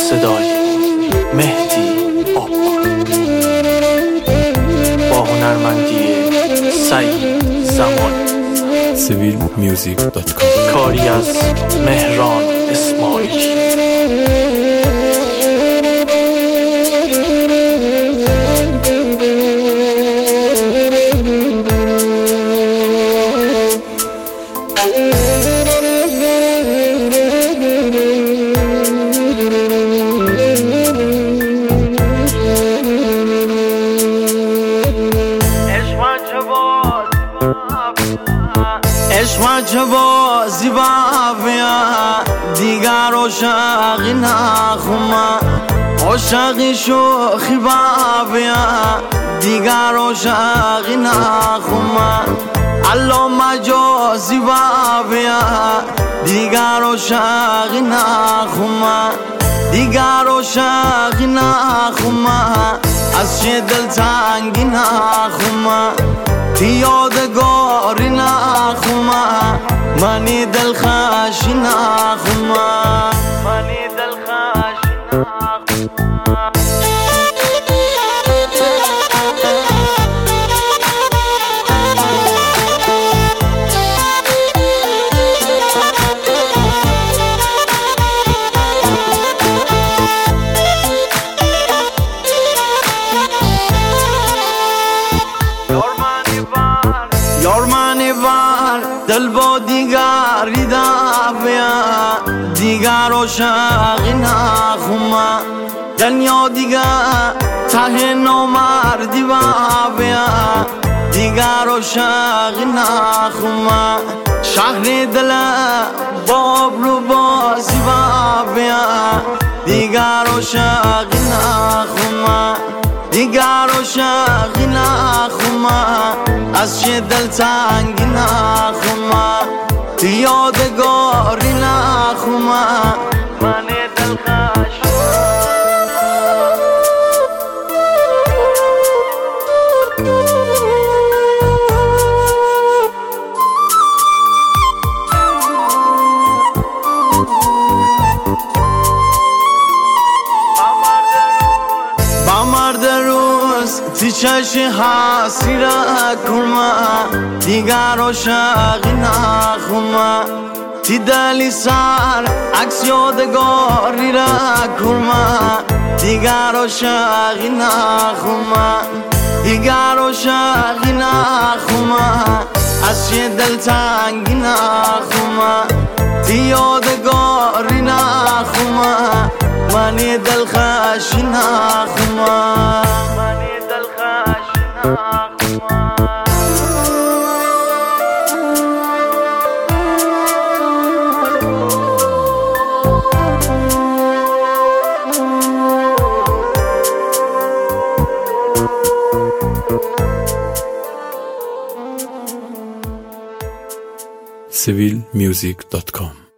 صدای مهدی آب با هنرمندی سعید زمانی. civilmusic.com. کاری از مهران اسماعیلی. عشق چه بازی بابیا دیگر عاشقی نخوام، عاشقی شوخی بابیا دیگر عاشقی نخوام، الله مجازی بابیا دیگر عاشقی نخوام، دیگر عاشقی نخوام، از چه دل تنگی نخوام، یادگاری نخوام، منی دل خشی نخوام، منی دل خشی نخوام. یار منی بر دل با دیگری دفیا دیگر عاشقی نخوام، دنیا دیگر ته نامردی بابیا دیگر عاشقی نخوام، شهر دل باب رو بازی بابیا دیگر عاشقی نخوام، دیگر عاشقی نخوام، از چه دل تنگی نخوام، یادگاری نخوام، من دل خشی. تی چشی حسی را کنم دیگر عاشقی نخوام، تی دلی سر عکس یادگاری را کنم دیگر عاشقی نخوام، دیگر عاشقی نخوام، از چه دل تنگی نخوام، تی یادگاری نخوام، منی دل خشی نخوام، منی دل خشی نخوام. civilmusic.com